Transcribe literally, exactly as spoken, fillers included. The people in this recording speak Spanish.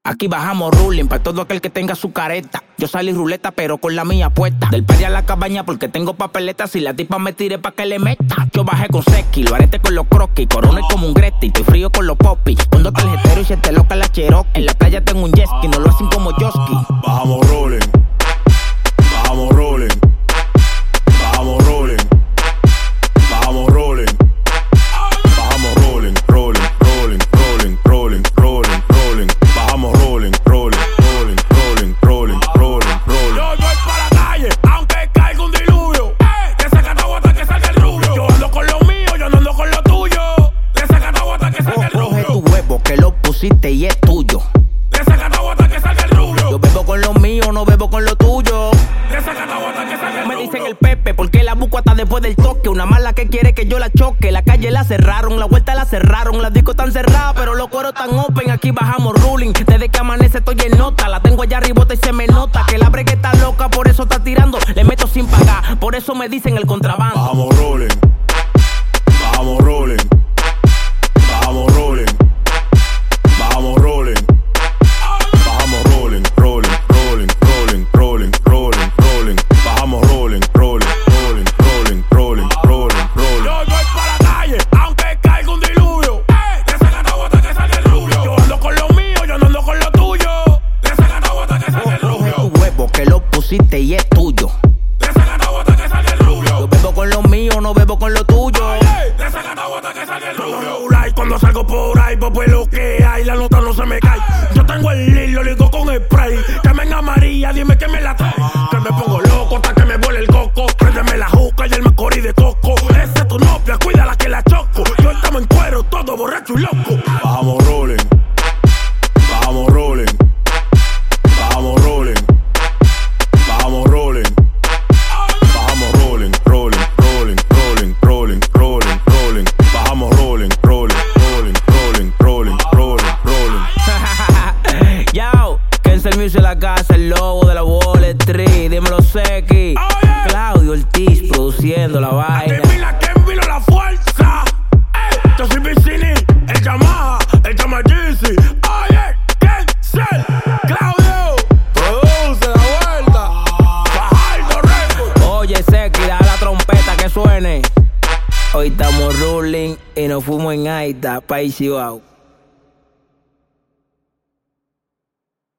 Aquí bajamos ruling para todo aquel que tenga su careta. Yo salí ruleta pero con la mía puesta. Del party a la cabaña porque tengo papeletas. Si la tipa me tire pa' que le meta. Yo bajé con Seki, lo arete con los croquis. Corona como un Greti, estoy frío con los popis. Pongo tarjetero y se te loca la Cherokee. En la playa tengo un jet ski, no lo hacen como Joski. Bajamos rolling, bajamos rolling, bajamos rolling, bajamos rolling, bajamos rolling, rolling, rolling, rolling, rolling, rolling, rolling, bajamos rolling, rolling, rolling, rolling, rolling, rolling, rolling. Yo voy para la calle, aunque caiga un diluvio. Que se cató hasta que salga el rubio. Yo ando con lo mío, yo no ando con lo tuyo. Que se cató hasta que salga el rubio. Coge tu huevo que lo pusiste y es tuyo. Que se cató hasta que salga el rubio. Yo bebo con lo mío, no bebo con lo tuyo. Que se cató hasta que salga el Me rubio. dicen el Pepe porque la busco hasta después del toque. Una mala que quiere que yo la choque. La calle la cerraron, la vuelta la cerraron. Las discos están cerradas, pero los cueros están open. Aquí bajamos ruling, desde que amanece estoy en nota. La tengo allá arribota y se me nota que la bregue está loca, por eso está tirando. Le meto sin pagar, por eso me dicen el contrabando. Bajamos rolling, bajamos rolling, bajamos rolling, bajamos rolling, bajamos rolling, rolling, rolling, rolling, rolling, rolling, rolling, bajamos rolling, rolling, rolling, rolling, rolling, rolling, rolling. Yo voy para la calle, aunque caiga un diluvio. Que se cató hasta que salga el rubio. Yo ando con lo mío, yo no ando con lo tuyo. Que se cató hasta que salga el Coge rubio. tu huevo que lo pusiste y es tuyo. Que se cató hasta que salga el rubio. Yo bebo con lo mío, no bebo con lo tuyo. Que se cató hasta que salga el rubio. Cuando salgo por ahí, pues lo que hay, la nota no se me cae. Yo tengo el hilo, ligo con spray. Que me María, dime que me la trae. Que me pongo loco hasta que me vuele el coco. Préndeme la juca y el macorí de coco. Esa es tu novia, cuídala que la choco. Yo estamos en cuero, todo borracho y loco. Bajamos rolling, bajamos rolling, bajamos rolling, bajamos rolling, bajamos rolling, rolling, rolling, rolling, rolling, rolling, rolling, bajamos rolling, rolling, rolling, rolling, rolling, rolling, rolling. Yo, Kenzel Music la casa, el lobo de la Wall Street. Dímelo, Seki. Oh, yeah. Claudio Ortiz produciendo la vaina. Que mira que vino la fuerza. Ey, yo soy Vicini, el Yamaha, el Yamaha-Yeezy. Oye, Kenzel, Claudio, produce la vuelta. Fajardo Records. Oye, Seki, da la trompeta que suene. Hoy estamos ruling y nos fuimos en Aita, país Cibao.